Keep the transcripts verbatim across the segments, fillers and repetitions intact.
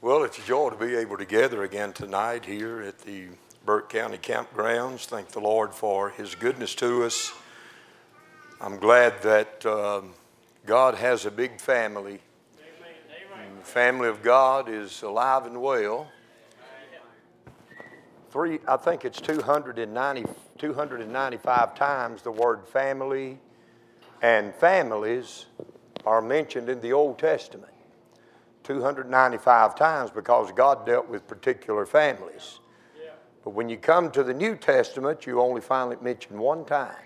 Well, it's a joy to be able to gather again tonight here at the Burke County Campgrounds. Thank the Lord for His goodness to us. I'm glad that um, God has a big family. And the family of God is alive and well. Three, I think it's two hundred ninety, two hundred ninety-five times the word family and families are mentioned in the Old Testament. two hundred ninety-five times because God dealt with particular families. Yeah. But when you come to the New Testament, you only find it mentioned one time.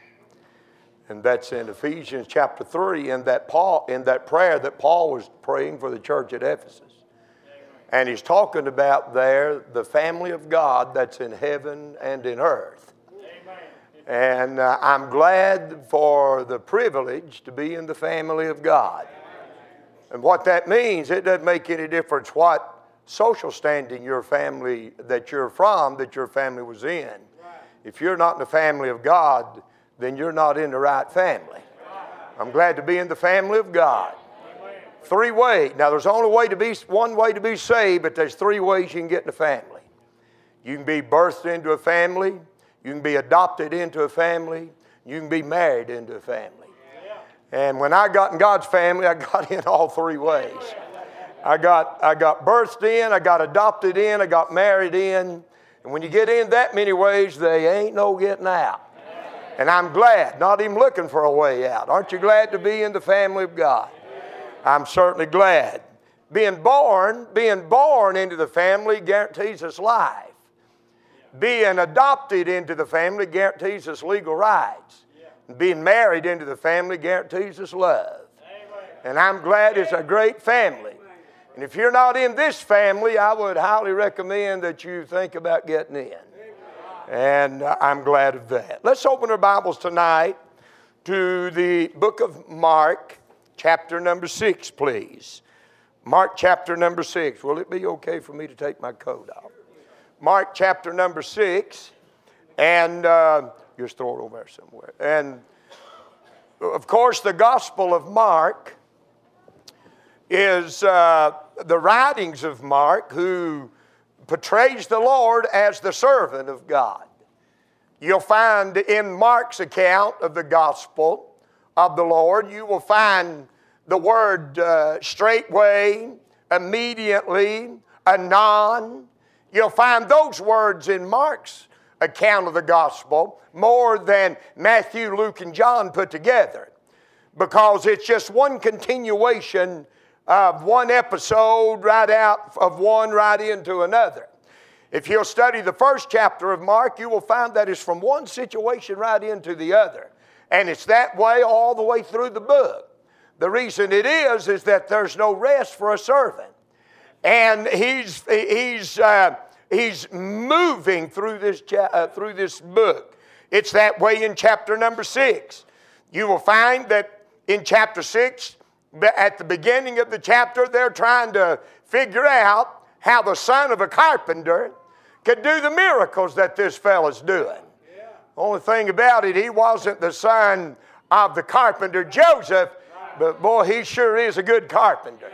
And that's in Ephesians chapter three in that, Paul, in that prayer that Paul was praying for the church at Ephesus. Amen. And he's talking about there the family of God that's in heaven and in earth. Amen. And uh, I'm glad for the privilege to be in the family of God. And what that means, it doesn't make any difference what social standing your family that you're from, that your family was in. Right. If you're not in the family of God, then you're not in the right family. Right. I'm glad to be in the family of God. Amen. Three ways. Now, there's only way to be one way to be saved, but there's three ways you can get in the family. You can be birthed into a family. You can be adopted into a family. You can be married into a family. And when I got in God's family, I got in all three ways. I got, I got birthed in, I got adopted in, I got married in. And when you get in that many ways, there ain't no getting out. And I'm glad, not even looking for a way out. Aren't you glad to be in the family of God? I'm certainly glad. Being born, being born into the family guarantees us life. Being adopted into the family guarantees us legal rights. Being married into the family guarantees us love. Amen. And I'm glad it's a great family. And if you're not in this family, I would highly recommend that you think about getting in. And uh, I'm glad of that. Let's open our Bibles tonight to the book of Mark, chapter number six, please. Mark chapter number six. Will it be okay for me to take my coat off? Mark chapter number six. And... Uh, Just throw it over there somewhere. And, of course, the Gospel of Mark is uh, the writings of Mark, who portrays the Lord as the servant of God. You'll find in Mark's account of the Gospel of the Lord, you will find the word uh, straightway, immediately, anon. You'll find those words in Mark's account of the gospel more than Matthew, Luke, and John put together, because it's just one continuation of one episode right out of one right into another. If you'll study the first chapter of Mark, you will find that it's from one situation right into the other, and it's that way all the way through the book. The reason it is is that there's no rest for a servant, and he's he's uh, He's moving through this, uh, through this book. It's that way in chapter number six. You will find that in chapter six, at the beginning of the chapter, they're trying to figure out how the son of a carpenter could do the miracles that this fellow's doing. Yeah. Only thing about it, he wasn't the son of the carpenter Joseph, but boy, he sure is a good carpenter.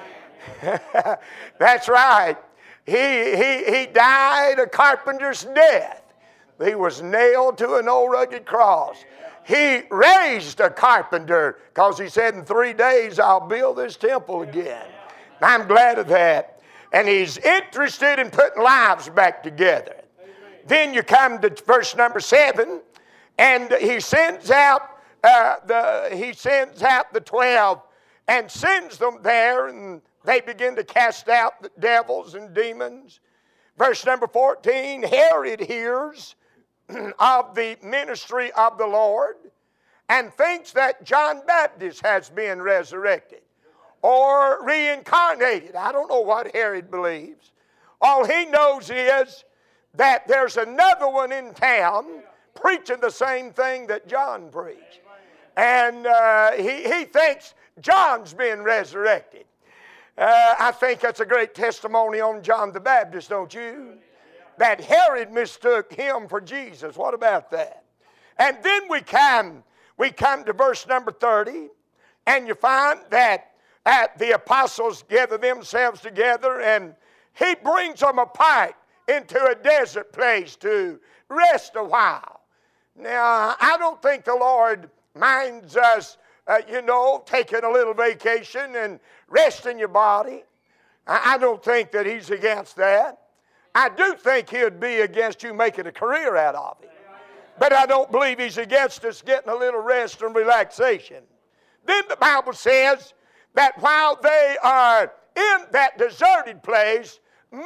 That's right. He, he, he died a carpenter's death. He was nailed to an old rugged cross. He raised a carpenter because he said, in three days I'll build this temple again. I'm glad of that. And he's interested in putting lives back together. Then you come to verse number seven, and he sends out uh, the he sends out the twelve and sends them there, and they begin to cast out the devils and demons. Verse number fourteen, Herod hears of the ministry of the Lord and thinks that John Baptist has been resurrected or reincarnated. I don't know what Herod believes. All he knows is that there's another one in town preaching the same thing that John preached. And uh, he, he thinks John's been resurrected. Uh, I think that's a great testimony on John the Baptist, don't you? That Herod mistook him for Jesus. What about that? And then we come, we come to verse number thirty, and you find that uh, the apostles gather themselves together, and He brings them apart into a desert place to rest a while. Now, I don't think the Lord minds us, uh, you know, taking a little vacation and resting your body. I, I don't think that He's against that. I do think He'd be against you making a career out of it. But I don't believe He's against us getting a little rest and relaxation. Then the Bible says that while they are in that deserted place,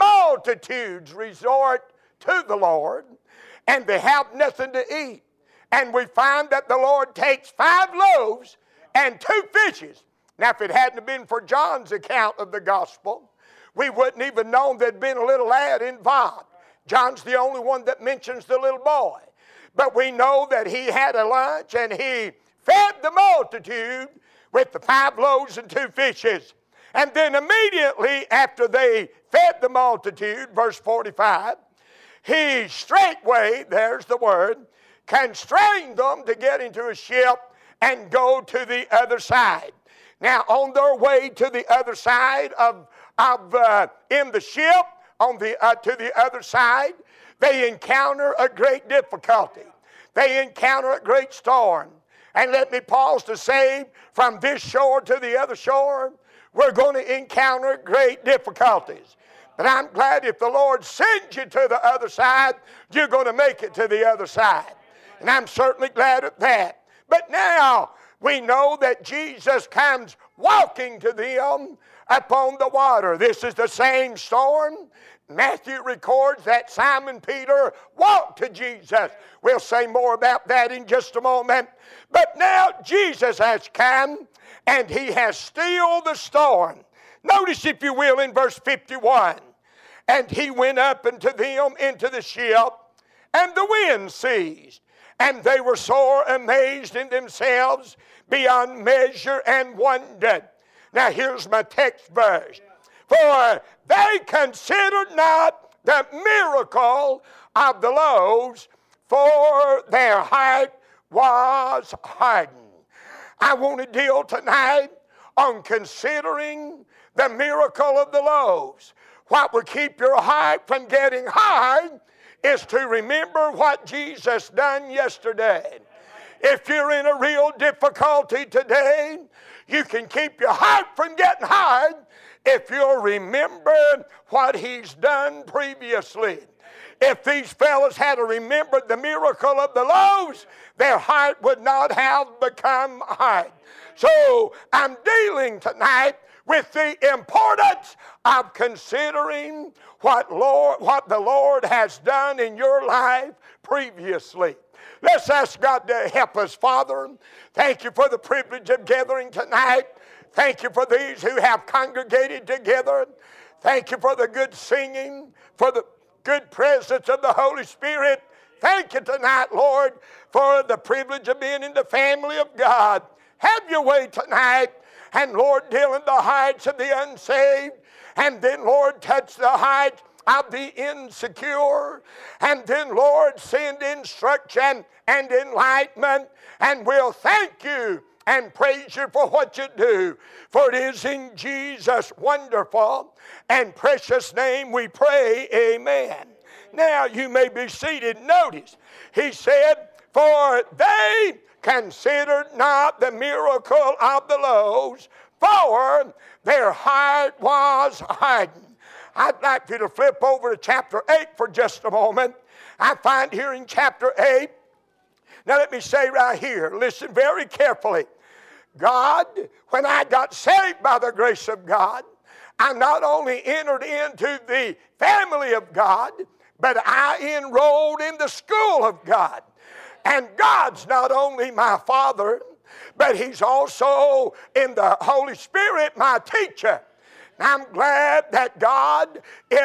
multitudes resort to the Lord, and they have nothing to eat. And we find that the Lord takes five loaves and two fishes. Now, if it hadn't been for John's account of the gospel, we wouldn't even known there'd been a little lad involved. John's the only one that mentions the little boy. But we know that he had a lunch and he fed the multitude with the five loaves and two fishes. And then immediately after they fed the multitude, verse forty-five, he straightway, there's the word, constrained them to get into a ship and go to the other side. Now, on their way to the other side of, of uh, in the ship, on the uh, to the other side, they encounter a great difficulty. They encounter a great storm. And let me pause to say, from this shore to the other shore, we're going to encounter great difficulties. But I'm glad if the Lord sends you to the other side, you're going to make it to the other side. And I'm certainly glad of that. But now we know that Jesus comes walking to them upon the water. This is the same storm. Matthew records that Simon Peter walked to Jesus. We'll say more about that in just a moment. But now Jesus has come and He has stilled the storm. Notice, if you will, in verse fifty-one, and He went up unto them into the ship, and the wind ceased, and they were sore amazed in themselves beyond measure and wondered. Now here's my text verse. For they considered not the miracle of the loaves, for their heart was hardened. I want to deal tonight on considering the miracle of the loaves. What will keep your heart from getting hard is to remember what Jesus done yesterday. If you're in a real difficulty today, you can keep your heart from getting hard if you'll remember what He's done previously. If these fellows had remembered the miracle of the loaves, their heart would not have become hard. So I'm dealing tonight with the importance of considering what Lord, what the Lord has done in your life previously. Let's ask God to help us. Father, thank You for the privilege of gathering tonight. Thank You for these who have congregated together. Thank You for the good singing, for the good presence of the Holy Spirit. Thank You tonight, Lord, for the privilege of being in the family of God. Have Your way tonight. And Lord, deal in the hearts of the unsaved. And then, Lord, touch the hearts of the insecure. And then, Lord, send instruction and enlightenment. And we'll thank You and praise You for what You do. For it is in Jesus' wonderful and precious name we pray, amen. Now you may be seated. Notice, He said, for they considered not the miracle of the loaves, for their heart was hardened. I'd like you to flip over to chapter eight for just a moment. I find here in chapter eight, now let me say right here, listen very carefully. God, when I got saved by the grace of God, I not only entered into the family of God, but I enrolled in the school of God. And God's not only my Father, but He's also in the Holy Spirit my teacher. I'm glad that God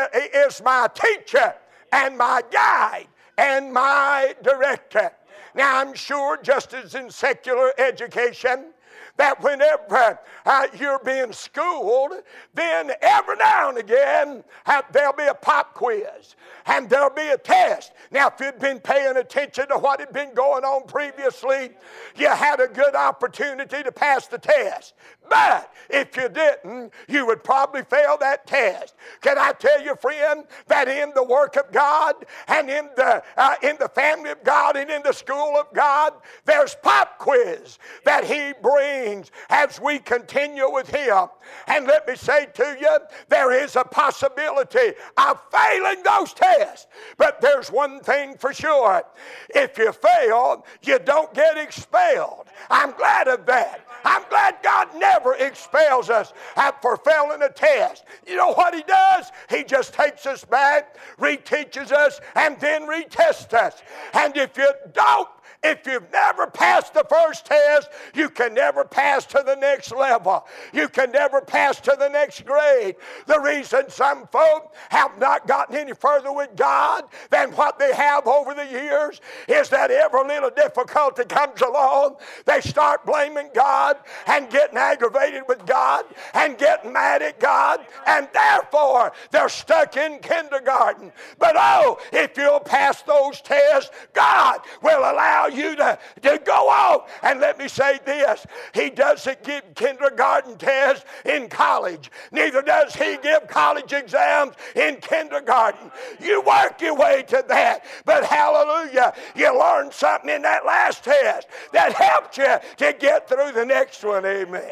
is my teacher and my guide and my director. Now I'm sure just as in secular education, that whenever uh, you're being schooled, then every now and again uh, there'll be a pop quiz and there'll be a test. Now, if you'd been paying attention to what had been going on previously, you had a good opportunity to pass the test. But if you didn't, you would probably fail that test. Can I tell you, friend, that in the work of God and in the uh, in the family of God and in the school of God, there's pop quiz that He brings as we continue with Him. And let me say to you, there is a possibility of failing those tests. But there's one thing for sure. If you fail, you don't get expelled. I'm glad of that. I'm glad God never expels us for failing a test. You know what He does? He just takes us back, reteaches us, and then retests us. And if you don't, if you've never passed the first test, you can never pass to the next level. You can never pass to the next grade. The reason some folk have not gotten any further with God than what they have over the years is that every little difficulty comes along, they start blaming God and getting aggravated with God and getting mad at God, and therefore they're stuck in kindergarten. But oh, if you'll pass those tests, God will allow you to, to go on. And let me say this, He doesn't give kindergarten tests in college. Neither does He give college exams in kindergarten. You work your way to that. But hallelujah, you learned something in that last test that helped you to get through the next one. Amen.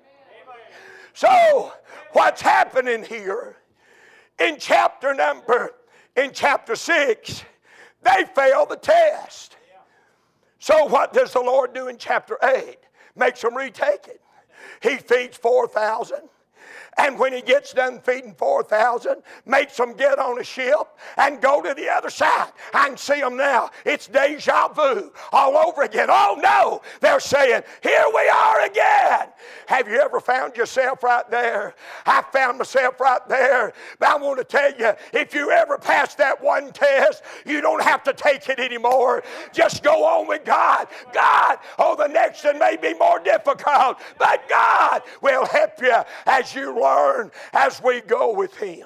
So what's happening here in chapter number, in chapter six, they fail the test. So what does the Lord do in chapter eight? Makes them retake it. He feeds four thousand. And when He gets done feeding four thousand, makes them get on a ship and go to the other side. I can see them now. It's deja vu all over again. Oh no, they're saying, here we are again. Have you ever found yourself right there? I found myself right there. But I want to tell you, if you ever pass that one test, you don't have to take it anymore. Just go on with God. God, oh, the next one may be more difficult, but God will help you as you learn as we go with Him.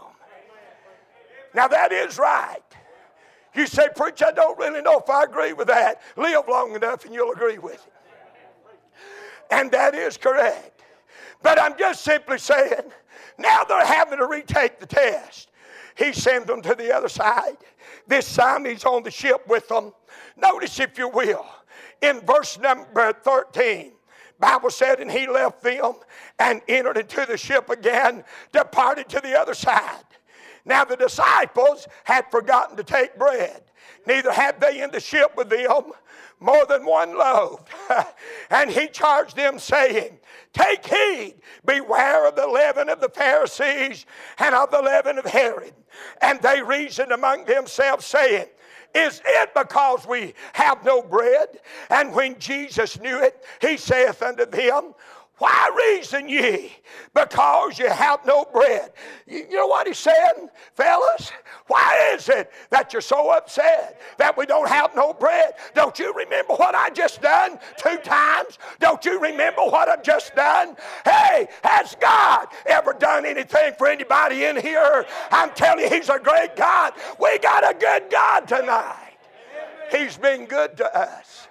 Now that is right. You say, preacher, I don't really know if I agree with that. Live long enough and you'll agree with it. And that is correct. But I'm just simply saying, now they're having to retake the test. He sends them to the other side. This time He's on the ship with them. Notice, if you will, in verse number thirteen, Bible said, and He left them and entered into the ship again, departed to the other side. Now the disciples had forgotten to take bread. Neither had they in the ship with them more than one loaf. And He charged them, saying, take heed, beware of the leaven of the Pharisees and of the leaven of Herod. And they reasoned among themselves, saying, is it because we have no bread? And when Jesus knew it, He saith unto them, why reason ye? Because you have no bread. You know what He's saying, fellas? Why is it that you're so upset that we don't have no bread? Don't you remember what I just done two times? Don't you remember what I've just done? Hey, has God ever done anything for anybody in here? I'm telling you, He's a great God. We got a good God tonight. He's been good to us.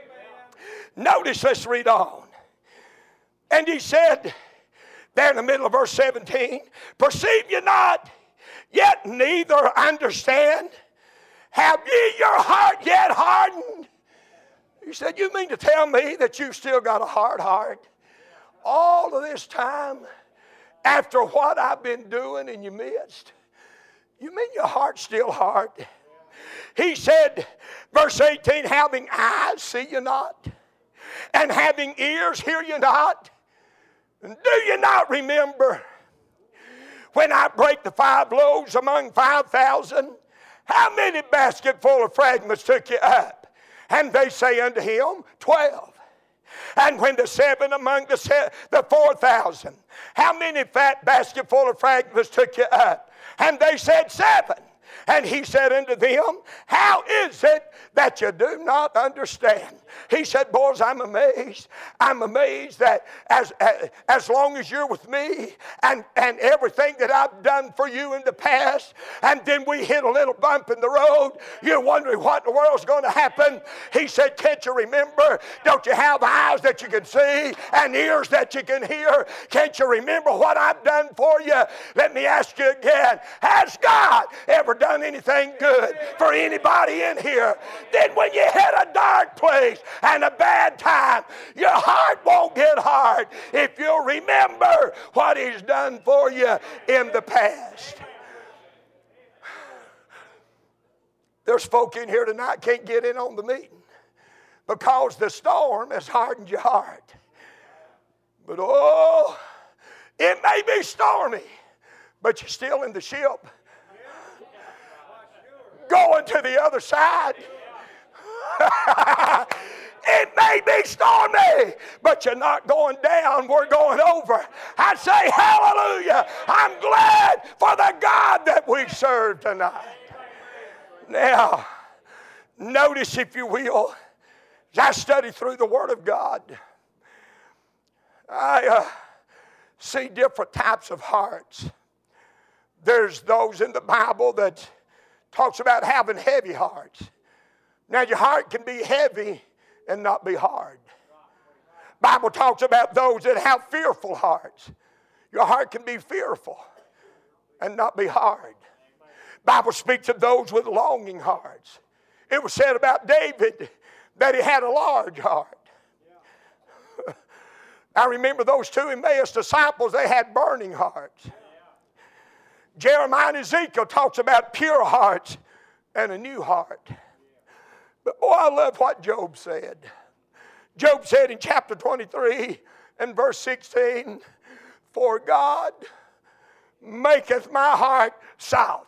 Notice, let's read on. And He said, there in the middle of verse seventeen, perceive ye not, yet neither understand? Have ye your heart yet hardened? He said, you mean to tell me that you've still got a hard heart? All of this time, after what I've been doing in your midst, you mean your heart's still hard? He said, verse eighteen, having eyes, see you not? And having ears, hear you not? And do you not remember when I break the five loaves among five thousand? How many basketful of fragments took you up? And they say unto Him, twelve. And when the seven among the, se- the four thousand, how many fat basketful of fragments took you up? And they said, seven. And he said unto them, how is it that you do not understand? He said, boys, I'm amazed. I'm amazed that as, as, as long as you're with me and, and everything that I've done for you in the past, and then we hit a little bump in the road, you're wondering what in the world's going to happen. He said, can't you remember? Don't you have eyes that you can see and ears that you can hear? Can't you remember what I've done for you? Let me ask you again, has God ever done anything good for anybody in here? Then when you hit a dark place and a bad time, your heart won't get hard if you'll remember what He's done for you in the past. There's folk in here tonight can't get in on the meeting because the storm has hardened your heart. But oh, it may be stormy, but you're still in the ship, going to the other side. It may be stormy, but you're not going down. We're going over. I say hallelujah. I'm glad for the God that we serve tonight. Now, notice, if you will, as I study through the Word of God, I uh, see different types of hearts. There's those in the Bible that talks about having heavy hearts. Now, your heart can be heavy and not be hard. Bible talks about those that have fearful hearts. Your heart can be fearful and not be hard. Bible speaks of those with longing hearts. It was said about David that he had a large heart. I remember those two Emmaus disciples, they had burning hearts. Jeremiah and Ezekiel talks about pure hearts and a new heart. But boy, I love what Job said. Job said in chapter twenty-three and verse sixteen, for God maketh my heart soft.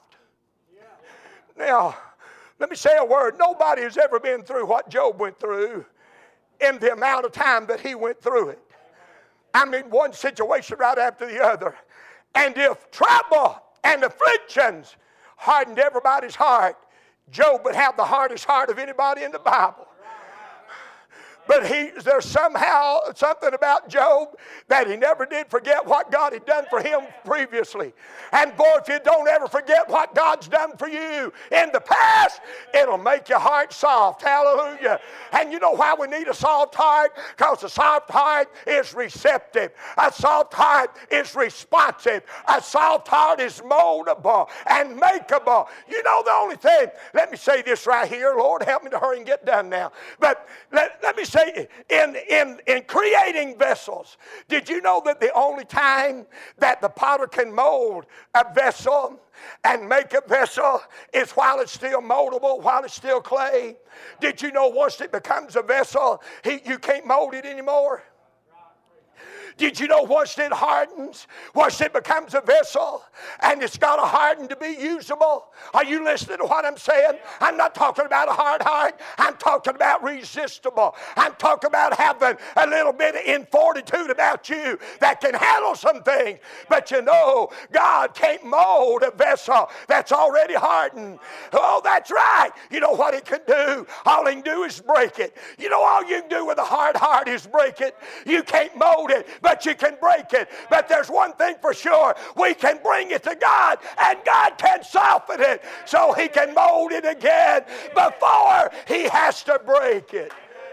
Now, let me say a word. Nobody has ever been through what Job went through in the amount of time that he went through it. I mean, one situation right after the other. And if trouble and afflictions hardened everybody's heart, Job would have the hardest heart of anybody in the Bible. But he, there's somehow something about Job that he never did forget what God had done for him previously. And boy, if you don't ever forget what God's done for you in the past, it'll make your heart soft. Hallelujah. And you know why we need a soft heart? Because a soft heart is receptive. A soft heart is responsive. A soft heart is moldable and makeable. You know the only thing, let me say this right here. Lord, help me to hurry and get done now. But let, let me say, In, in, in creating vessels, did you know that the only time that the potter can mold a vessel and make a vessel is while it's still moldable, while it's still clay? Did you know once it becomes a vessel, he, you can't mold it anymore? Did you know once it hardens, once it becomes a vessel, and it's got to harden to be usable? Are you listening to what I'm saying? I'm not talking about a hard heart. I'm talking about resistible. I'm talking about having a little bit of fortitude about you that can handle some things. But you know, God can't mold a vessel that's already hardened. Oh, that's right. You know what He can do? All He can do is break it. You know, all you can do with a hard heart is break it. You can't mold it, but you can break it. But there's one thing for sure. We can bring it to God, and God can soften it so He can mold it again before He has to break it.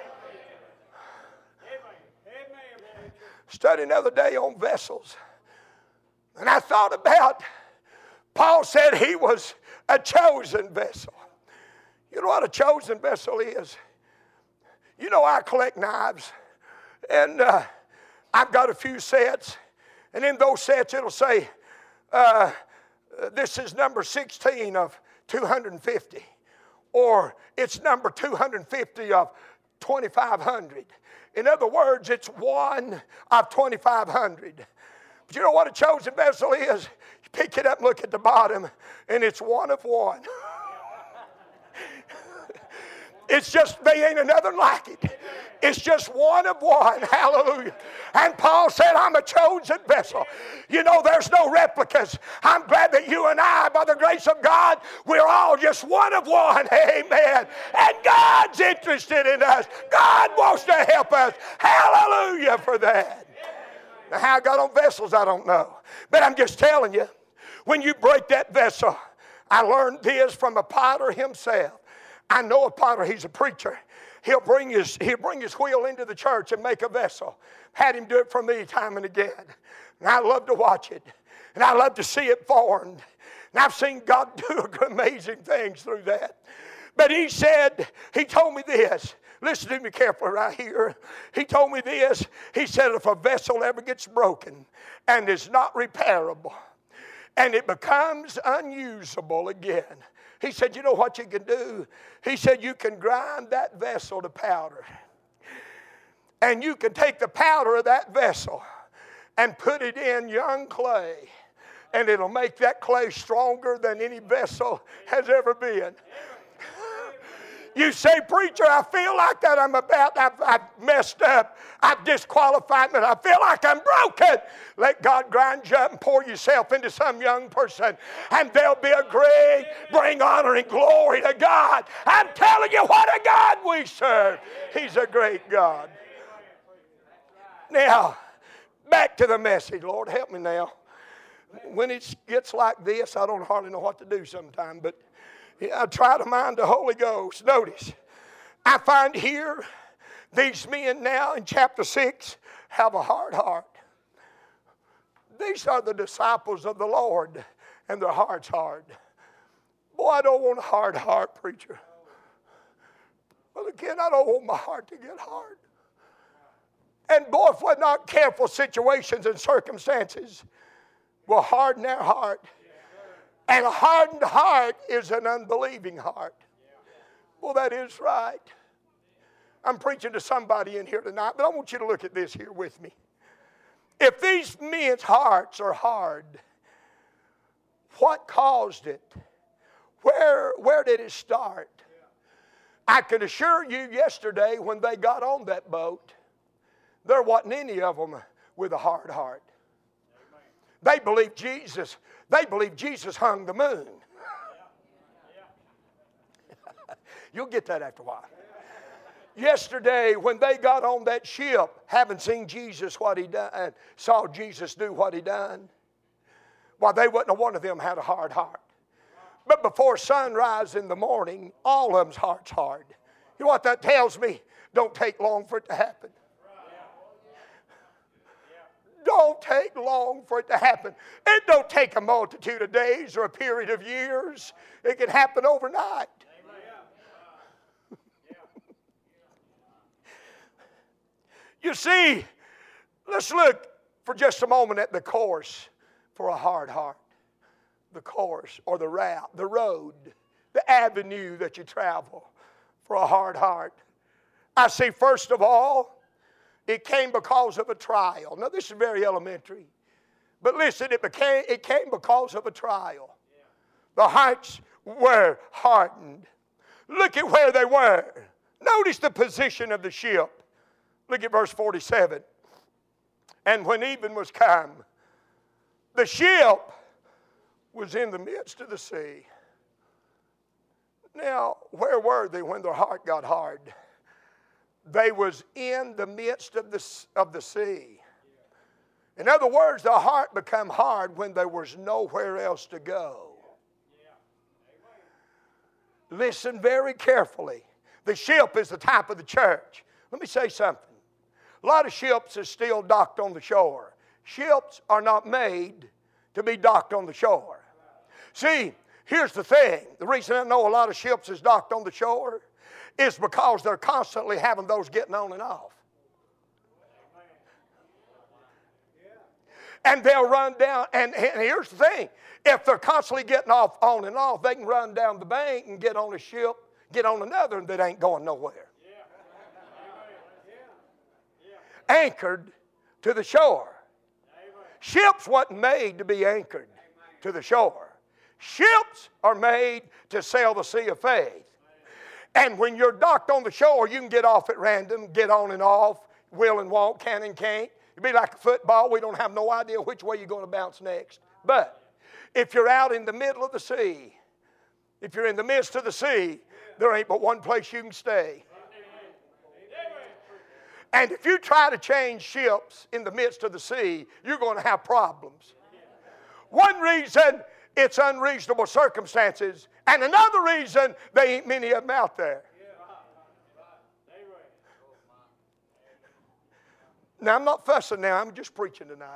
Studied another day on vessels, and I thought about, Paul said he was a chosen vessel. You know what a chosen vessel is? You know, I collect knives, and uh, I've got a few sets, and in those sets it'll say, uh, this is number sixteen of two hundred fifty, or it's number two hundred fifty of twenty-five hundred. In other words, it's one of twenty-five hundred. But you know what a chosen vessel is? You pick it up and look at the bottom, and it's one of one. It's just, they ain't another like it. It's just one of one. Hallelujah. And Paul said, I'm a chosen vessel. You know, there's no replicas. I'm glad that you and I, by the grace of God, we're all just one of one. Amen. And God's interested in us. God wants to help us. Hallelujah for that. Now, how I got on vessels, I don't know. But I'm just telling you, when you break that vessel, I learned this from a potter himself. I know a potter, he's a preacher. He'll bring his, he'll bring his wheel into the church and make a vessel. Had him do it for me time and again. And I love to watch it. And I love to see it formed. And I've seen God do amazing things through that. But he said, he told me this. Listen to me carefully right here. He told me this. He said, if a vessel ever gets broken and is not repairable, and it becomes unusable again, he said, you know what you can do? He said, you can grind that vessel to powder. And you can take the powder of that vessel and put it in young clay. And it'll make that clay stronger than any vessel has ever been. You say, preacher, I feel like that I'm about, I've, I've messed up. I've disqualified me. I feel like I'm broken. Let God grind you up and pour yourself into some young person. And there'll be a great, bring honor and glory to God. I'm telling you what a God we serve. He's a great God. Now, back to the message. Lord, help me now. When it gets like this, I don't hardly know what to do sometimes, but I try to mind the Holy Ghost. Notice, I find here these men now in chapter six have a hard heart. These are the disciples of the Lord, and their heart's hard. Boy, I don't want a hard heart, preacher. Well, again, I don't want my heart to get hard. And boy, if we're not careful, situations and circumstances will harden our heart. And a hardened heart is an unbelieving heart. Well, that is right. I'm preaching to somebody in here tonight, but I want you to look at this here with me. If these men's hearts are hard, what caused it? Where, where did it start? I can assure you yesterday when they got on that boat, there wasn't any of them with a hard heart. They believed Jesus. They believed Jesus hung the moon. You'll get that after a while. Yesterday, when they got on that ship, having seen Jesus what he done, saw Jesus do what he done, why, they wasn't a one of them had a hard heart. But before sunrise in the morning, all of them's heart's hard. You know what that tells me? Don't take long for it to happen. Don't take long for it to happen. It don't take a multitude of days or a period of years. It can happen overnight. You see, let's look for just a moment at the course for a hard heart. The course or the route, the road, the avenue that you travel for a hard heart. I see, first of all, it came because of a trial. Now, this is very elementary. But listen, it, became, it came because of a trial. The hearts were hardened. Look at where they were. Notice the position of the ship. Look at verse forty-seven. And when even was come, the ship was in the midst of the sea. Now, where were they when their heart got hard? They was in the midst of the, of the sea. In other words, their heart became hard when there was nowhere else to go. Listen very carefully. The ship is the type of the church. Let me say something. A lot of ships are still docked on the shore. Ships are not made to be docked on the shore. See, here's the thing. The reason I know a lot of ships is docked on the shore is because they're constantly having those getting on and off. And they'll run down, and, and here's the thing. If they're constantly getting off on and off, they can run down the bank and get on a ship, get on another that ain't going nowhere. Anchored to the shore. Ships wasn't made to be anchored to the shore. Ships are made to sail the sea of faith. And when you're docked on the shore, you can get off at random, get on and off, will and won't, can and can't. It'd be like a football. We don't have no idea which way you're going to bounce next. But if you're out in the middle of the sea, if you're in the midst of the sea, there ain't but one place you can stay. And if you try to change ships in the midst of the sea, you're going to have problems. One reason, it's unreasonable circumstances. And another reason, there ain't many of them out there. Now, I'm not fussing now. I'm just preaching tonight.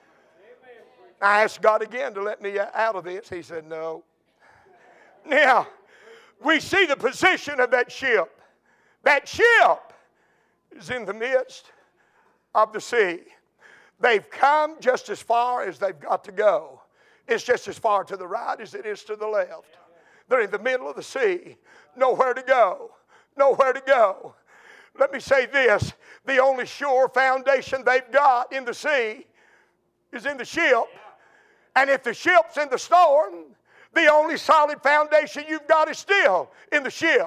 I asked God again to let me out of this. He said, no. Now, we see the position of that ship. That ship is in the midst of the sea. They've come just as far as they've got to go. It's just as far to the right as it is to the left. They're in the middle of the sea. Nowhere to go. Nowhere to go. Let me say this. The only sure foundation they've got in the sea is in the ship. And if the ship's in the storm, the only solid foundation you've got is still in the ship.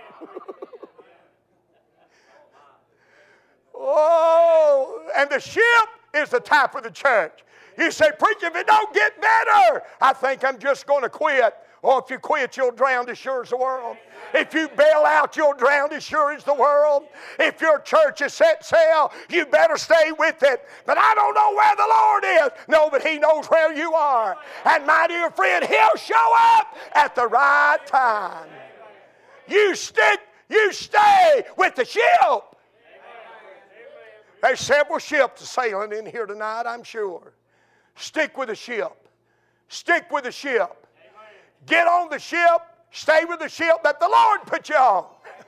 Oh, and the ship is the type of the church. You say, preacher, if it don't get better, I think I'm just going to quit. Or if you quit, you'll drown as sure as the world. If you bail out, you'll drown as sure as the world. If your church is set sail, you better stay with it. But I don't know where the Lord is. No, but He knows where you are. And my dear friend, He'll show up at the right time. You stick, you stay with the ship. There's several ships sailing in here tonight, I'm sure. Stick with the ship. Stick with the ship. Get on the ship. Stay with the ship that the Lord put you on.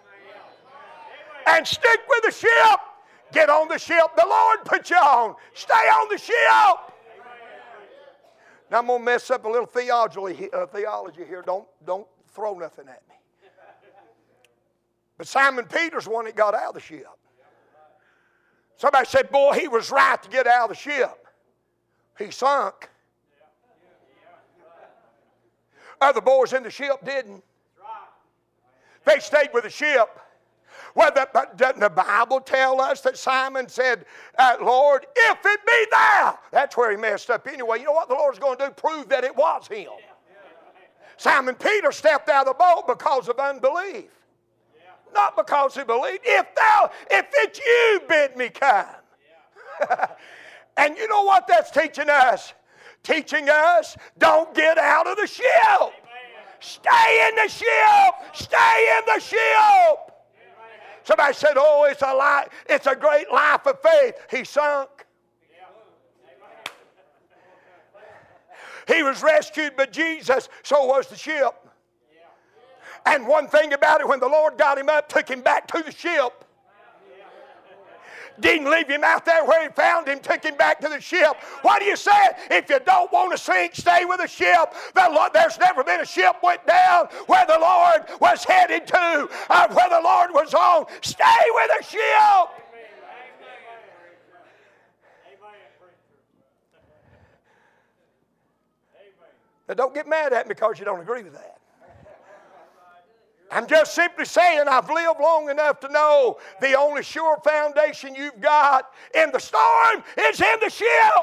And stick with the ship. Get on the ship the Lord put you on. Stay on the ship. Now I'm going to mess up a little theology, uh, theology here. Don't, don't throw nothing at me. But Simon Peter's the one that got out of the ship. Somebody said, boy, he was right to get out of the ship. He sunk. Other boys in the ship didn't. They stayed with the ship. Well, the, doesn't the Bible tell us that Simon said, uh, Lord, if it be thou? That's where he messed up anyway. You know what the Lord's going to do? Prove that it was him. Simon Peter stepped out of the boat because of unbelief. Not because he believed. If thou, if it's you, bid me come. And you know what that's teaching us? Teaching us, don't get out of the ship. Amen. Stay in the ship. Stay in the ship. Amen. Somebody said, oh, it's a life, it's a great life of faith. He sunk. Yeah. He was rescued by Jesus, so was the ship. Yeah. And one thing about it, when the Lord got him up, took him back to the ship. Didn't leave him out there where he found him, took him back to the ship. What do you say? If you don't want to sink, stay with the ship. The Lord, there's never been a ship went down where the Lord was headed to, or where the Lord was on. Stay with the ship. Now don't get mad at me because you don't agree with that. I'm just simply saying I've lived long enough to know the only sure foundation you've got in the storm is in the ship.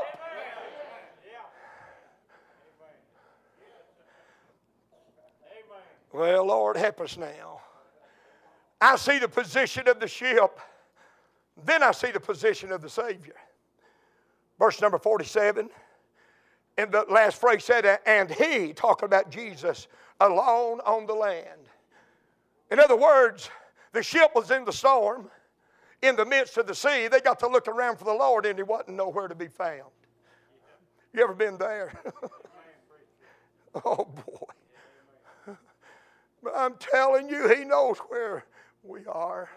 Well, Lord, help us now. I see the position of the ship. Then I see the position of the Savior. Verse number forty-seven. And the last phrase said, and he, talking about Jesus, alone on the land. In other words, the ship was in the storm, in the midst of the sea. They got to look around for the Lord, and he wasn't nowhere to be found. You ever been there? Oh, boy. But I'm telling you, he knows where we are.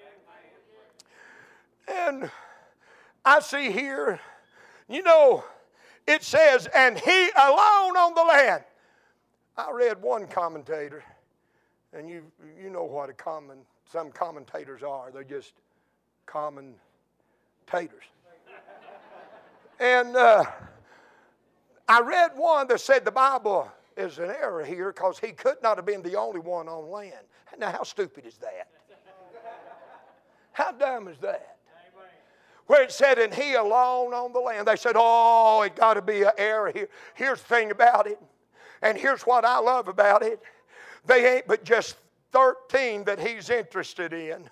And I see here, you know, it says, and he alone on the land. I read one commentator. And you you know what a common some commentators are. They're just common taters. And uh, I read one that said the Bible is an error here because he could not have been the only one on land. Now, how stupid is that? How dumb is that? Where it said, and he alone on the land. They said, oh, it got to be an error here. Here's the thing about it. And here's what I love about it. They ain't but just thirteen that he's interested in.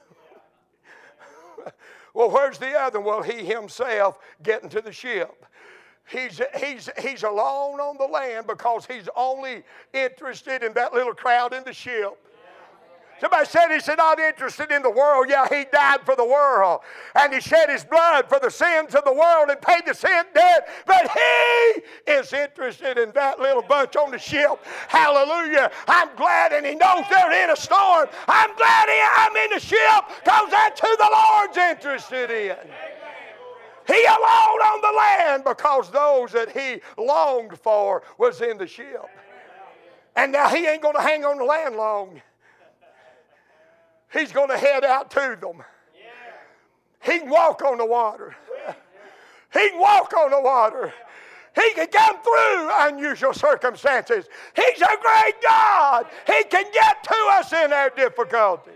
Well, where's the other? Well, he himself getting to the ship. He's, he's, he's alone on the land because he's only interested in that little crowd in the ship. Somebody said he's not interested in the world. Yeah, he died for the world. And he shed his blood for the sins of the world and paid the sin debt. But he is interested in that little bunch on the ship. Hallelujah. I'm glad, and he knows they're in a storm. I'm glad he, I'm in the ship because that's who the Lord's interested in. He alone on the land because those that he longed for was in the ship. And now he ain't going to hang on the land long. He's going to head out to them. He can walk on the water. He can walk on the water. He can come through unusual circumstances. He's a great God. He can get to us in our difficulties.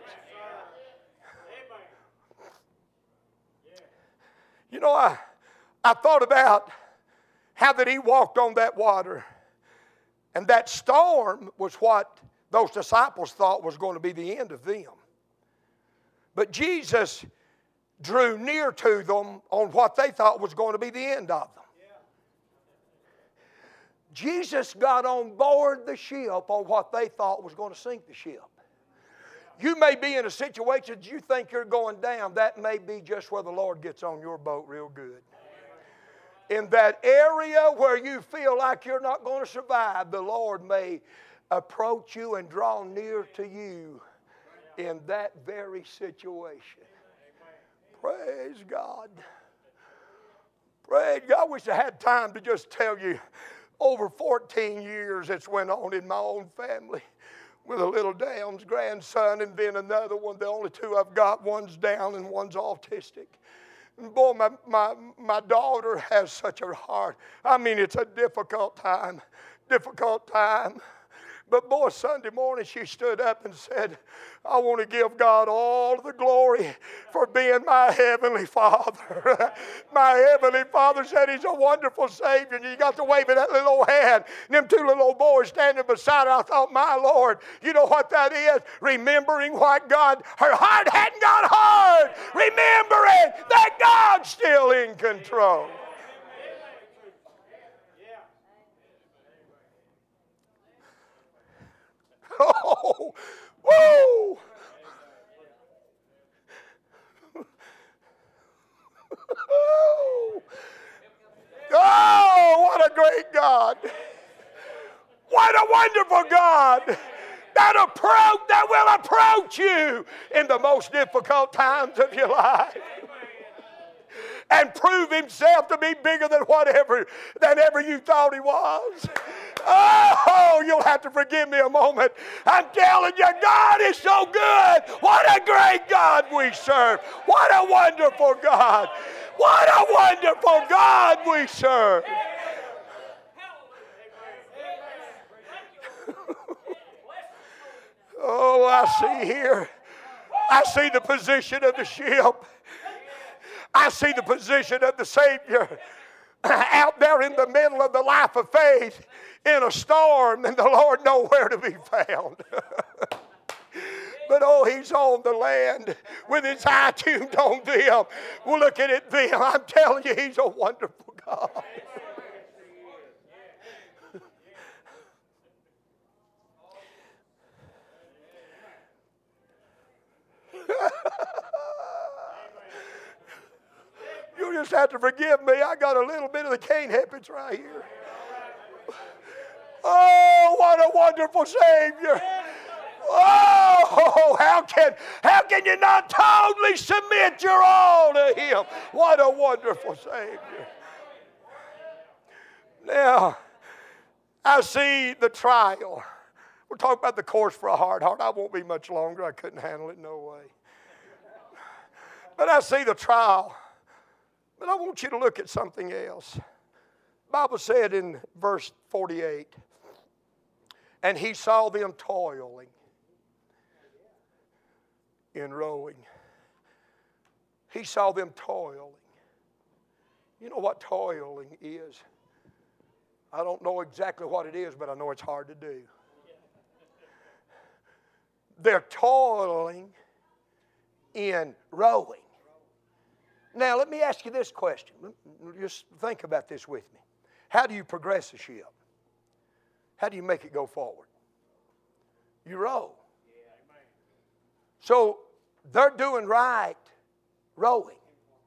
You know, I, I thought about how that he walked on that water. And that storm was what those disciples thought was going to be the end of them. But Jesus drew near to them on what they thought was going to be the end of them. Jesus got on board the ship on what they thought was going to sink the ship. You may be in a situation that you think you're going down. That may be just where the Lord gets on your boat real good. In that area where you feel like you're not going to survive, the Lord may approach you and draw near to you in that very situation. Praise God. Praise God. I wish I had time to just tell you over fourteen years it's went on in my own family with a little Down's grandson and then another one. The only two I've got, one's down and one's autistic. And boy, my, my, my daughter has such a heart. I mean, it's a difficult time, difficult time. But boy, Sunday morning she stood up and said, I want to give God all the glory for being my Heavenly Father. My Heavenly Father said He's a wonderful Savior. And you got to wave at that little old hand. And them two little old boys standing beside her. I thought, my Lord, you know what that is? Remembering what God, her heart hadn't got hard. Remembering that God's still in control. Oh, woo! Oh, what a great God. What a wonderful God that approach, that will approach you in the most difficult times of your life. And prove Himself to be bigger than whatever, than ever you thought He was. Oh, you'll have to forgive me a moment. I'm telling you, God is so good. What a great God we serve. What a wonderful God. What a wonderful God we serve. Oh, I see here. I see the position of the ship. I see the position of the Savior out there in the middle of the life of faith in a storm, and the Lord nowhere to be found. But oh, He's on the land with His eye tuned on them. We're looking at them. I'm telling you, He's a wonderful God. You just have to forgive me. I got a little bit of the cane habits right here. Oh, what a wonderful Savior. Oh, how can, how can you not totally submit your all to Him? What a wonderful Savior. Now, I see the trial. We're talking about the course for a hard heart. I won't be much longer. I couldn't handle it, no way. But I see the trial. But I want you to look at something else. The Bible said in verse forty-eight, And he saw them toiling in rowing. He saw them toiling. You know what toiling is? I don't know exactly what it is, but I know it's hard to do. They're toiling in rowing. Now, let me ask you this question. Just think about this with me. How do you progress a ship? How do you make it go forward? You row. So, they're doing right rowing.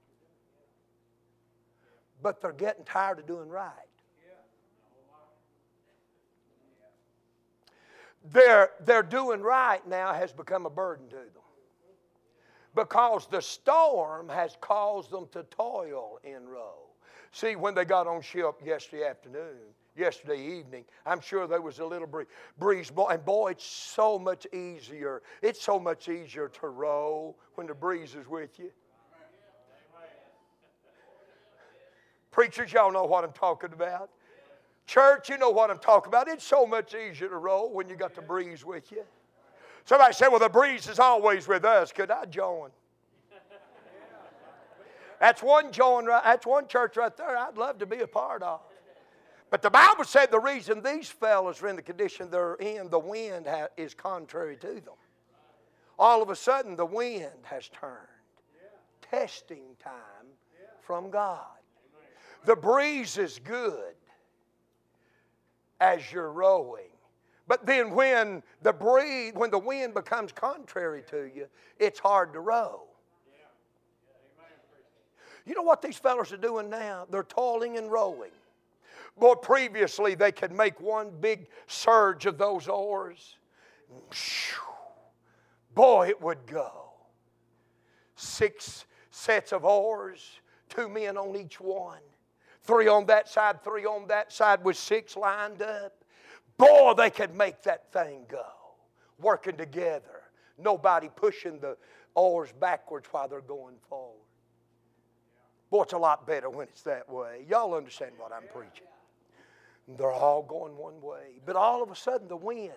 But they're getting tired of doing right. They're, they're doing right now has become a burden to them. Because the storm has caused them to toil in row. See, when they got on ship yesterday afternoon, yesterday evening, I'm sure there was a little breeze. And boy, it's so much easier. It's so much easier to row when the breeze is with you. Preachers, y'all know what I'm talking about. Church, you know what I'm talking about. It's so much easier to row when you got the breeze with you. Somebody said, well, the breeze is always with us. Could I join? That's one join, that's one church right there I'd love to be a part of. But the Bible said the reason these fellows are in the condition they're in, the wind ha- is contrary to them. All of a sudden, the wind has turned. Testing time from God. The breeze is good as you're rowing. But then when the breeze, when the wind becomes contrary to you, it's hard to row. You know what these fellows are doing now? They're toiling and rowing. Boy, previously they could make one big surge of those oars. Boy, it would go. Six sets of oars, two men on each one. Three on that side, three on that side with six lined up. Boy, they could make that thing go. Working together. Nobody pushing the oars backwards while they're going forward. Boy, it's a lot better when it's that way. Y'all understand what I'm preaching. They're all going one way. But all of a sudden the wind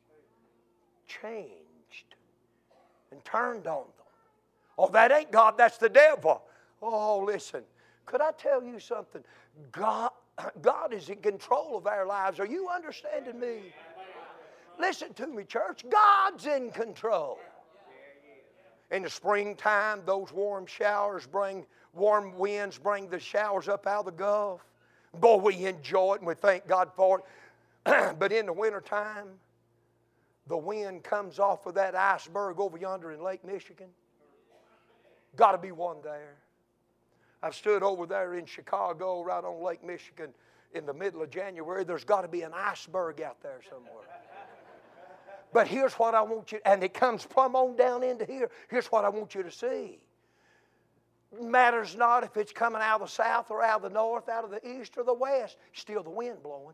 changed and turned on them. Oh, that ain't God, that's the devil. Oh, listen. Could I tell you something? God, God is in control of our lives. Are you understanding me? Listen to me, church. God's in control. In the springtime, those warm showers bring, warm winds bring the showers up out of the Gulf. Boy, we enjoy it and we thank God for it. But in the wintertime, the wind comes off of that iceberg over yonder in Lake Michigan. Got to be one there. I've stood over there in Chicago, right on Lake Michigan, in the middle of January. There's got to be an iceberg out there somewhere. But here's what I want you, and it comes plumb on down into here. Here's what I want you to see. It matters not if it's coming out of the south or out of the north, out of the east or the west. Still the wind blowing.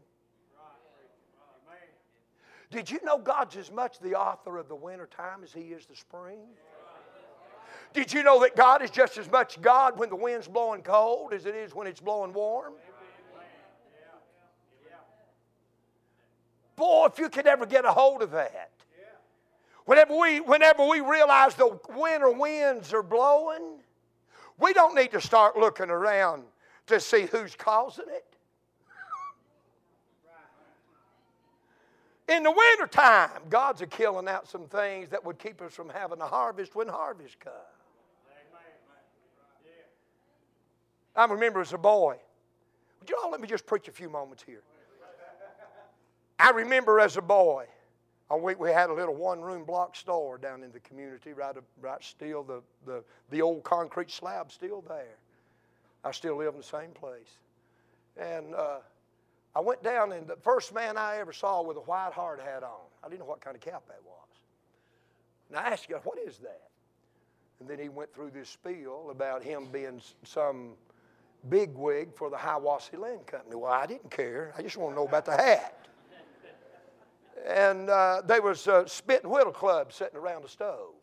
Did you know God's as much the author of the winter time as He is the spring? Did you know that God is just as much God when the wind's blowing cold as it is when it's blowing warm? Boy, if you could ever get a hold of that. Whenever we, whenever we realize the winter winds are blowing, we don't need to start looking around to see who's causing it. In the wintertime, God's a killing out some things that would keep us from having a harvest when harvest comes. I remember as a boy. Would you all let me just preach a few moments here? I remember as a boy, we, we had a little one-room block store down in the community, right, right still, the, the, the old concrete slab still there. I still live in the same place. And uh, I went down, and the first man I ever saw with a white hard hat on, I didn't know what kind of cap that was. And I asked him, what is that? And then he went through this spiel about him being some bigwig for the Hiwassee Land Company. Well, I didn't care. I just want to know about the hat. And uh, there was a spit and whittle club sitting around the stove.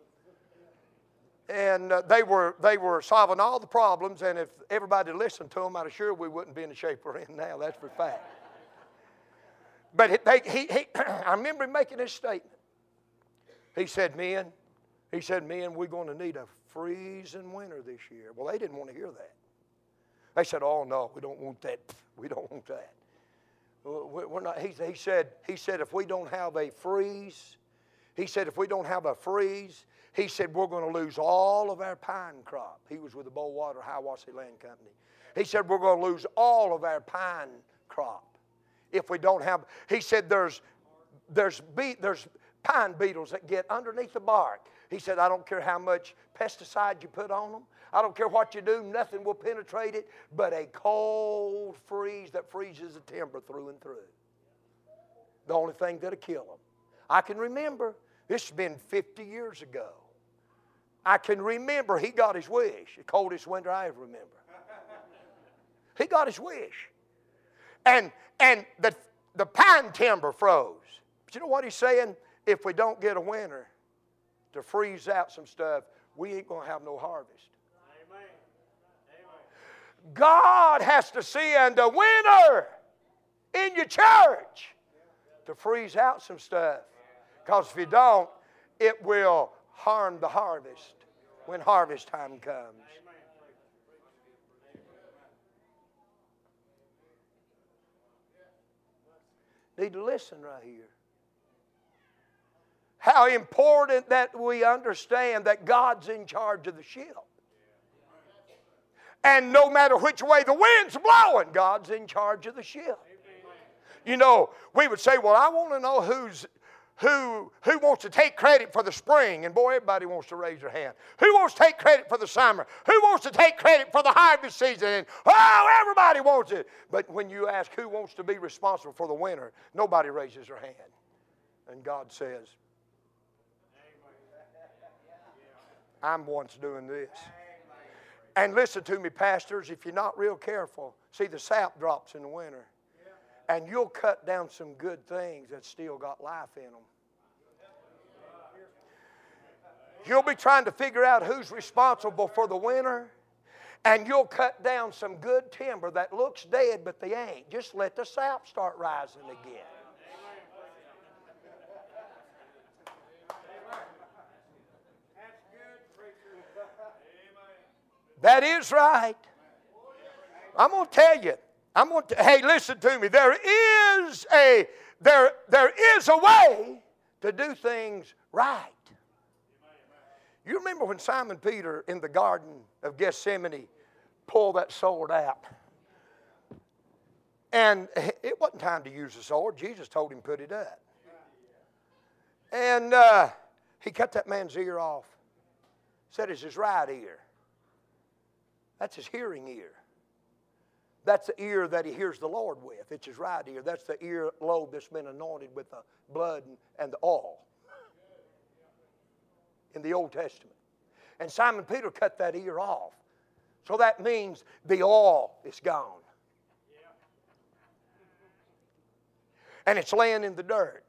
And uh, they were they were solving all the problems, and if everybody listened to them, I'm sure we wouldn't be in the shape we're in now. That's for a fact. But it, they, he, he, I remember him making this statement. He said, men, he said, men, we're going to need a freezing winter this year. Well, they didn't want to hear that. They said, oh, no, we don't want that. We don't want that. We're not, he, he, said, he said, if we don't have a freeze, he said, if we don't have a freeze, he said, we're going to lose all of our pine crop. He was with the Bowater Hiawassee Land Company. He said, we're going to lose all of our pine crop if we don't have, he said, there's, there's, be, there's pine beetles that get underneath the bark. He said, I don't care how much pesticide you put on them. I don't care what you do. Nothing will penetrate it but a cold freeze that freezes the timber through and through. The only thing that'll kill them. I can remember, this has been fifty years ago. I can remember he got his wish. The coldest winter I ever remember. He got his wish. And, and the, the pine timber froze. But you know what he's saying? If we don't get a winter to freeze out some stuff, we ain't going to have no harvest. Amen. Amen. God has to send a winter in your church to freeze out some stuff. Because if you don't, it will harm the harvest when harvest time comes. Need to listen right here. How important that we understand that God's in charge of the ship. And no matter which way the wind's blowing, God's in charge of the ship. You know, we would say, well, I want to know who's, who, who wants to take credit for the spring. And boy, everybody wants to raise their hand. Who wants to take credit for the summer? Who wants to take credit for the harvest season? And, oh, everybody wants it. But when you ask who wants to be responsible for the winter, nobody raises their hand. And God says, I'm once doing this. And listen to me, pastors, if you're not real careful, see, the sap drops in the winter. And you'll cut down some good things that still got life in them. You'll be trying to figure out who's responsible for the winter, and you'll cut down some good timber that looks dead, but they ain't. Just let the sap start rising again. That is right. I'm going to tell you. I'm going to, hey, listen to me. There is a there there is a way to do things right. You remember when Simon Peter in the Garden of Gethsemane pulled that sword out? And it wasn't time to use the sword. Jesus told him to put it up. And uh, he cut that man's ear off. Said it's his right ear. That's his hearing ear. That's the ear that he hears the Lord with. It's his right ear. That's the ear lobe that's been anointed with the blood and the oil in the Old Testament. And Simon Peter cut that ear off. So that means the oil is gone. And it's laying in the dirt.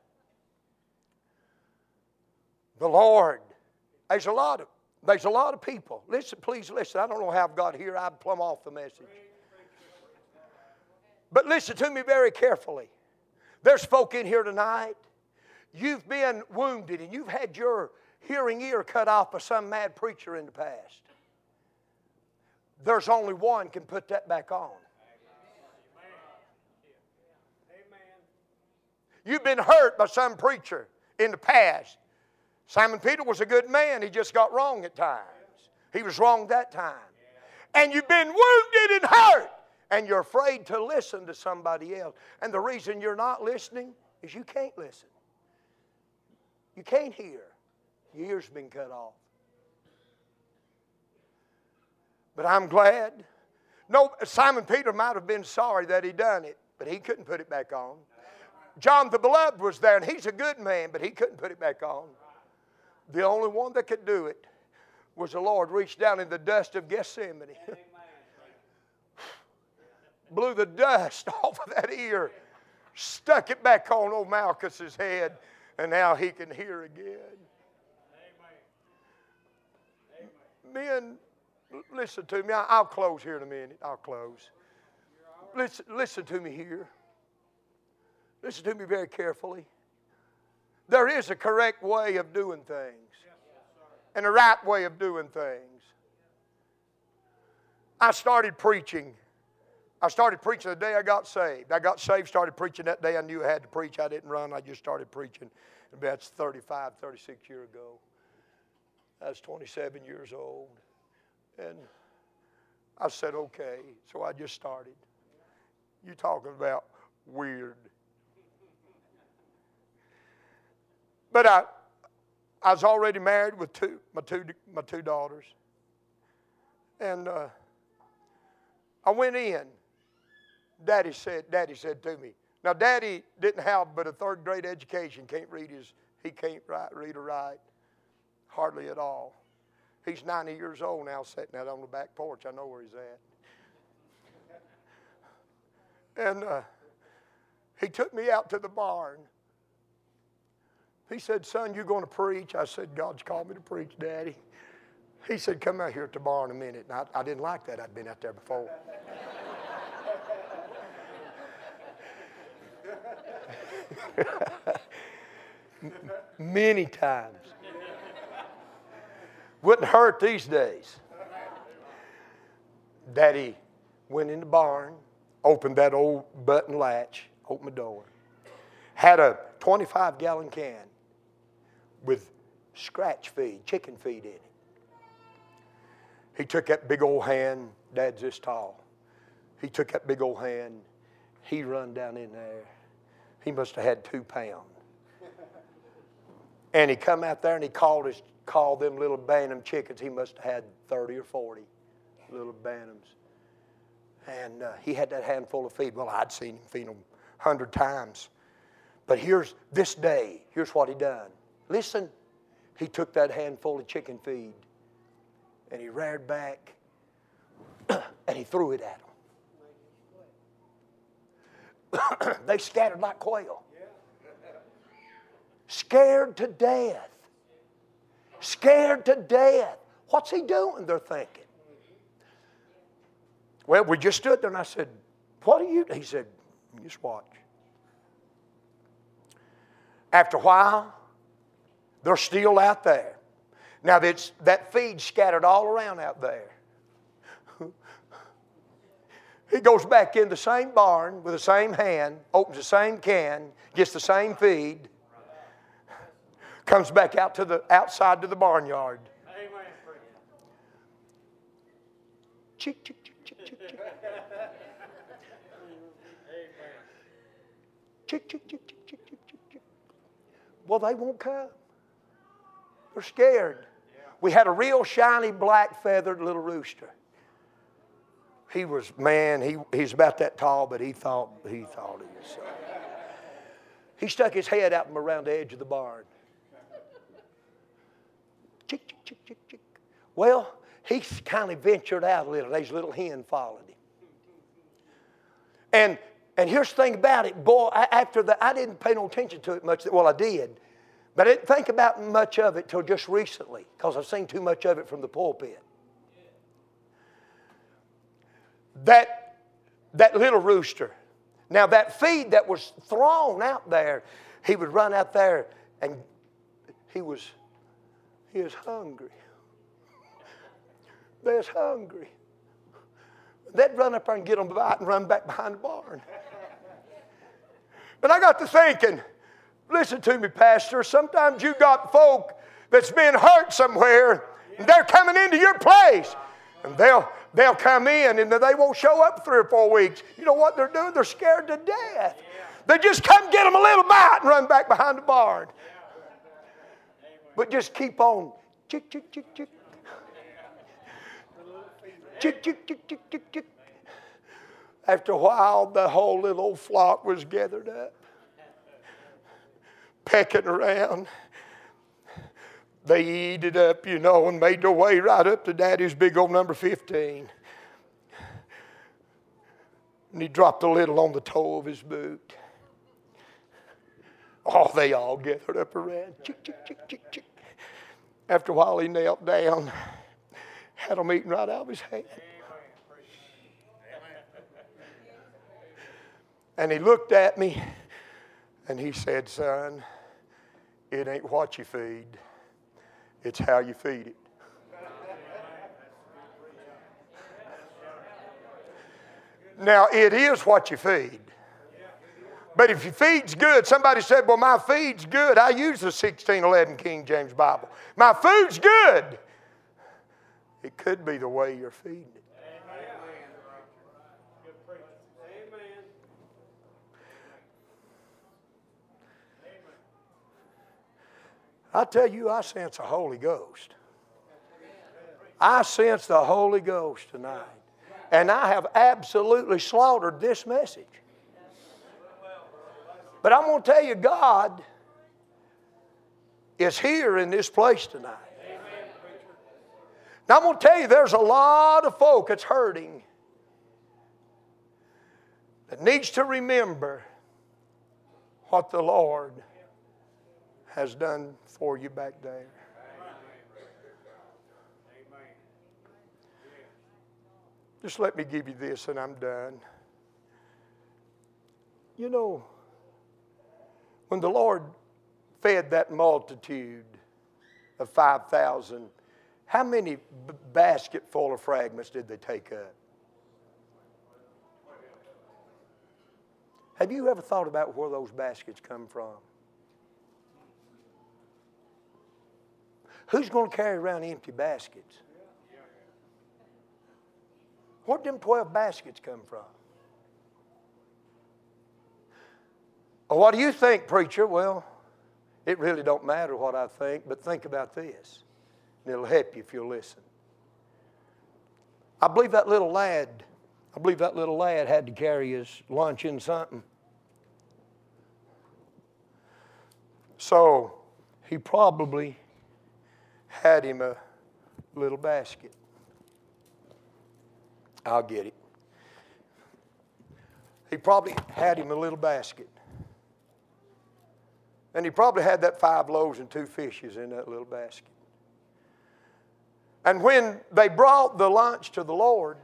The Lord, there's a lot of There's a lot of people. Listen, please listen. I don't know how I've got here. I'd plumb off the message. But listen to me very carefully. There's folk in here tonight. You've been wounded and you've had your hearing ear cut off by some mad preacher in the past. There's only one can put that back on. You've been hurt by some preacher in the past. Simon Peter was a good man. He just got wrong at times. He was wrong that time. And you've been wounded and hurt. And you're afraid to listen to somebody else. And the reason you're not listening is you can't listen. You can't hear. Your ear's been cut off. But I'm glad. No, Simon Peter might have been sorry that he done it, but he couldn't put it back on. John the Beloved was there, and he's a good man, but he couldn't put it back on. The only one that could do it was the Lord. Reached down in the dust of Gethsemane. Blew the dust off of that ear. Stuck it back on old Malchus's head. And now he can hear again. Men, listen to me. I'll close here in a minute. I'll close. Listen, listen to me here. Listen to me very carefully. There is a correct way of doing things and a right way of doing things. I started preaching. I started preaching the day I got saved. I got saved, started preaching that day. I knew I had to preach. I didn't run. I just started preaching. That's thirty-five, thirty-six years ago. I was twenty-seven years old. And I said, okay. So I just started. You talking about weird. But I, I was already married with two, my two, my two daughters. And uh, I went in. Daddy said, Daddy said to me, now Daddy didn't have but a third grade education. Can't read his, he can't write, read or write, hardly at all. He's ninety years old now, sitting out on the back porch. I know where he's at. And uh, he took me out to the barn. He said, son, you going to preach? I said, God's called me to preach, Daddy. He said, come out here at the barn a minute. And I, I didn't like that. I'd been out there before. Many times. Wouldn't hurt these days. Daddy went in the barn, opened that old button latch, opened the door. Had a twenty-five gallon can with scratch feed, chicken feed in it. He took that big old hand, Dad's this tall. He took that big old hand, he run down in there. He must have had two pounds. And he come out there and he called his, called them little Bantam chickens. He must have had thirty or forty little Bantams. And uh, he had that handful of feed. Well, I'd seen him feed them a hundred times. But here's this day, here's what he done. Listen, he took that handful of chicken feed and he reared back and he threw it at them. They scattered like quail. Scared to death. Scared to death. What's he doing? They're thinking. Well, we just stood there and I said, what are you? He said, just watch. After a while, they're still out there. Now, that's, that feed scattered all around out there. He goes back in the same barn with the same hand, opens the same can, gets the same feed, comes back out to the outside to the barnyard. Amen. Chick, chick, chick, chick, chick, chick. Chick, chick, chick, chick, chick, chick, chick, chick. Well, they won't come. They're scared. We had a real shiny black feathered little rooster. He was, man, he, he's about that tall, but he thought he thought he was. Uh, he stuck his head out from around the edge of the barn. Chick, chick, chick, chick, chick. Well, he kind of ventured out a little. His little hen followed him. And and here's the thing about it, boy. I, after that, I didn't pay no attention to it much. Well, I did, but I didn't think about much of it till just recently because I've seen too much of it from the pulpit. That that little rooster. Now that feed that was thrown out there, he would run out there and he was. He is hungry. They're hungry. They'd run up there and get them by and run back behind the barn. But I got to thinking, listen to me, Pastor, sometimes you got folk that's been hurt somewhere, and they're coming into your place. And they'll, they'll come in, and they won't show up three or four weeks. You know what they're doing? They're scared to death. They just come get them a little bite and run back behind the barn. But just keep on. Chick, chick, chick, chick. Chick, chick, chick, chick, chick, chick. After a while, the whole little old flock was gathered up, pecking around. They eat it up, you know, and made their way right up to Daddy's big old number fifteen. And he dropped the lid on the toe of his boot. Oh, they all gathered up around. Chick, chick, chick, chick, chick. After a while, he knelt down, had them eating right out of his hand. And he looked at me, And he said, son, it ain't what you feed, it's how you feed it. Now, it is what you feed. But if your feed's good, somebody said, well, my feed's good. I use the sixteen eleven King James Bible. My food's good. It could be the way you're feeding it. I tell you, I sense the Holy Ghost. I sense the Holy Ghost tonight. And I have absolutely slaughtered this message. But I'm going to tell you, God is here in this place tonight. Now I'm going to tell you, there's a lot of folk that's hurting that needs to remember what the Lord has done for you back there. Just let me give you this and I'm done. You know, when the Lord fed that multitude of five thousand, how many b- basket full of fragments did they take up? Have you ever thought about where those baskets come from? Who's going to carry around empty baskets? Where'd them twelve baskets come from? Well, what do you think, preacher? Well, it really don't matter what I think, but think about this. And it'll help you if you'll listen. I believe that little lad, I believe that little lad had to carry his lunch in something. So he probably had him a little basket. I'll get it. He probably had him a little basket. And he probably had that five loaves and two fishes in that little basket. And when they brought the lunch to the Lord,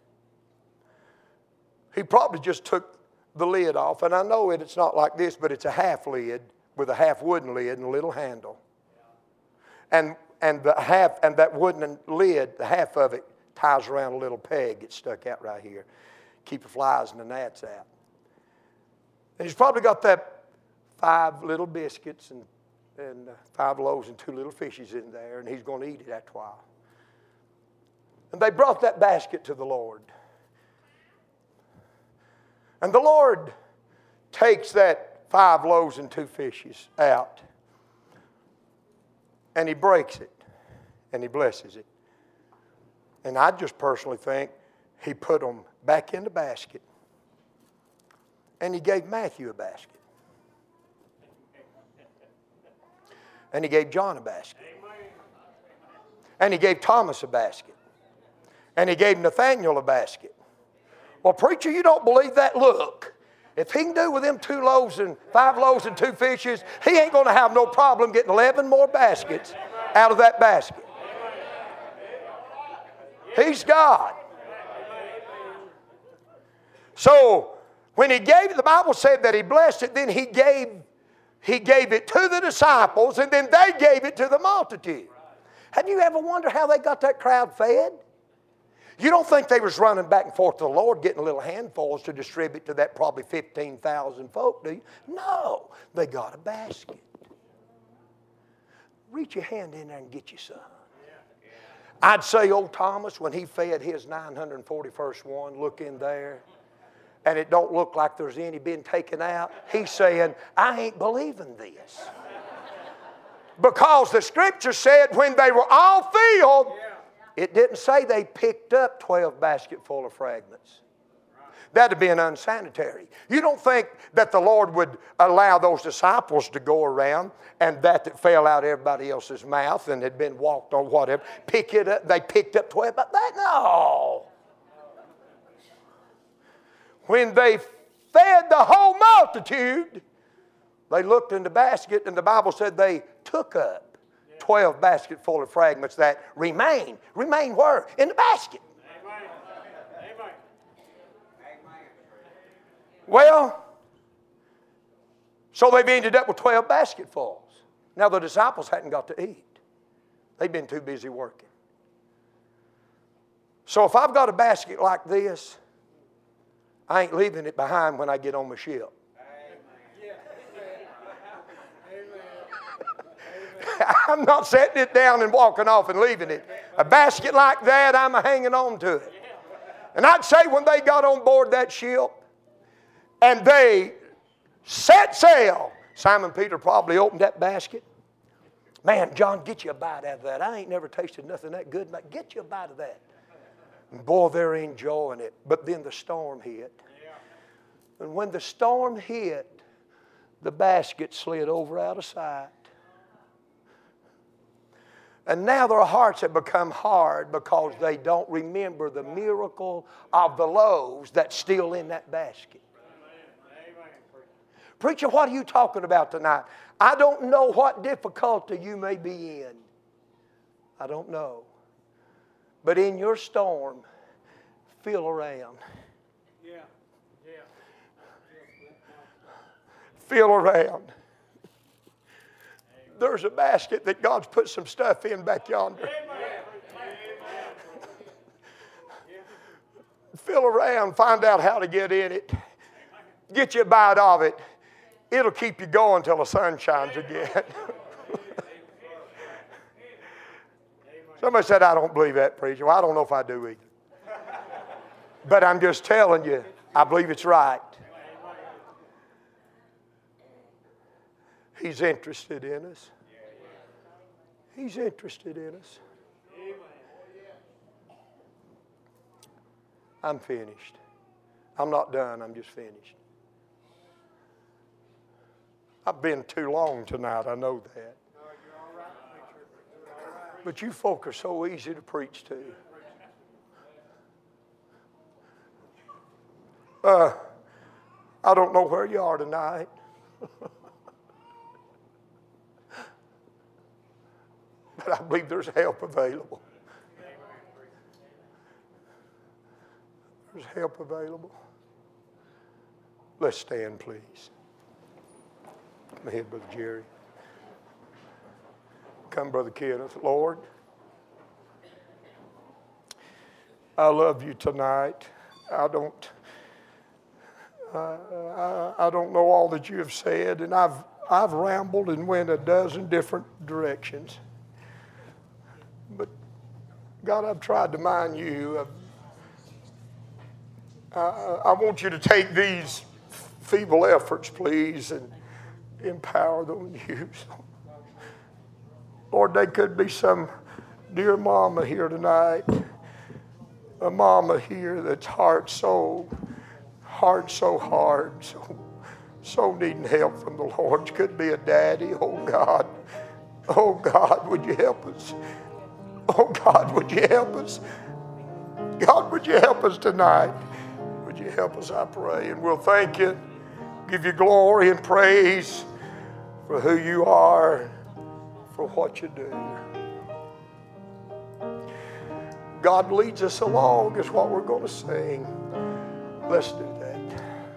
he probably just took the lid off. And I know it, it's not like this, but it's a half lid with a half wooden lid and a little handle. And and the half and that wooden lid, the half of it ties around a little peg that's stuck out right here. Keep the flies and the gnats out. And he's probably got that five little biscuits and, and uh, five loaves and two little fishes in there, and he's going to eat it after a while. And they brought that basket to the Lord. And the Lord takes that five loaves and two fishes out, and he breaks it, and he blesses it. And I just personally think he put them back in the basket, and he gave Matthew a basket. And he gave John a basket. And he gave Thomas a basket. And he gave Nathaniel a basket. Well, preacher, you don't believe that? Look, if he can do with them two loaves and five loaves and two fishes, he ain't going to have no problem getting eleven more baskets out of that basket. He's God. So when he gave it, the Bible said that he blessed it, then he gave He gave it to the disciples, and then they gave it to the multitude. Have you ever wondered how they got that crowd fed? You don't think they was running back and forth to the Lord getting little handfuls to distribute to that probably fifteen thousand folk, do you? No, they got a basket. Reach your hand in there and get you some. I'd say old Thomas, when he fed his nine hundred forty-first one, look in there, and it don't look like there's any been taken out. He's saying, I ain't believing this. Because the scripture said when they were all filled, it didn't say they picked up twelve basketful of fragments. That'd be an unsanitary. You don't think that the Lord would allow those disciples to go around and that that fell out of everybody else's mouth and had been walked on, whatever, pick it up, they picked up twelve, but that, no. When they fed the whole multitude, they looked in the basket, and the Bible said they took up twelve basketful of fragments that remained. Remain where? In the basket. Amen. Well, So they've ended up with twelve basketfuls. Now the disciples hadn't got to eat. They've been too busy working. So if I've got a basket like this, I ain't leaving it behind when I get on my ship. I'm not setting it down and walking off and leaving it. A basket like that, I'm hanging on to it. And I'd say when they got on board that ship and they set sail, Simon Peter probably opened that basket. Man, John, get you a bite out of that. I ain't never tasted nothing that good. But get you a bite of that. And boy, they're enjoying it. But then the storm hit. And when the storm hit, the basket slid over out of sight. And now their hearts have become hard because they don't remember the miracle of the loaves that's still in that basket. Preacher, what are you talking about tonight? I don't know what difficulty you may be in. I don't know. But in your storm, feel around. Yeah. Yeah. Feel around. There's a basket that God's put some stuff in back yonder. Feel around, find out how to get in it. Get you a bite of it. It'll keep you going till the sun shines again. Somebody said, I don't believe that, preacher. Well, I don't know if I do either. But I'm just telling you, I believe it's right. He's interested in us. He's interested in us. I'm finished. I'm not done. I'm just finished. I've been too long tonight. I know that. But you folk are so easy to preach to. Uh, I don't know where you are tonight. But I believe there's help available. There's help available. Let's stand, please. Come ahead, Brother Jerry. Come, Brother Kenneth. Lord, I love you tonight. I don't, uh, I, I don't know all that you have said, and I've I've rambled and went a dozen different directions. But God, I've tried to mind you. I, I want you to take these feeble efforts, please, and empower them and use them. Lord, there could be some dear mama here tonight, a mama here that's heart so, heart so hard, so, so needing help from the Lord. Could be a daddy. Oh God, oh God, would you help us? Oh God, would you help us? God, would you help us tonight? Would you help us, I pray? And we'll thank you, give you glory and praise for who you are, for what you do. God leads us along is what we're going to sing. Let's do